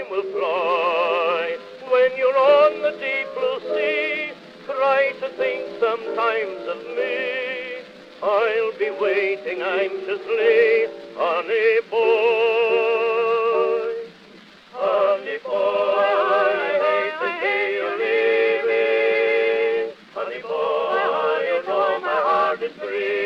time will fly. When you're on the deep blue sea, try to think sometimes of me. I'll be waiting anxiously, honey boy. Honey boy, I hate to see you leaving. Honey boy, you know my heart is grieving.